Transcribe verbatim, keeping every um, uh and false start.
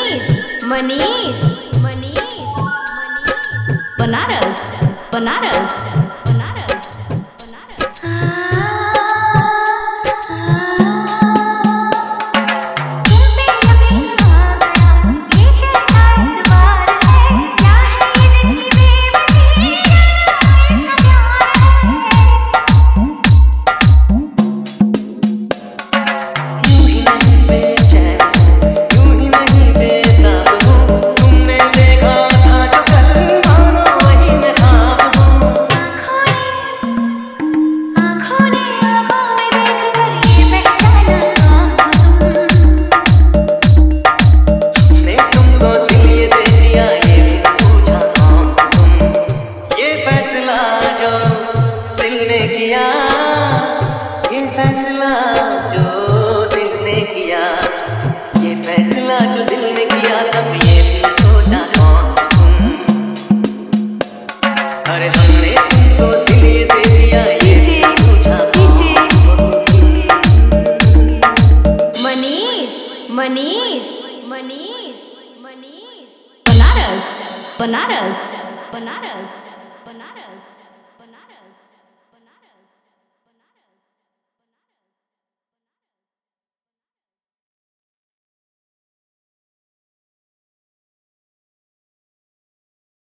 मनीष मनीष मनीष बनारस बनारस बनारस बनारस ये फैसला जो दिल ने किया, ये फैसला जो दिल ने किया, तब ये भी सोचा कौन तुम। अरे हमने तुमको दिल ये दे दिया, ये भी सोचा कौन। मनीष मनीष मनीष मनीष बनारस बनारस बनारस बनारस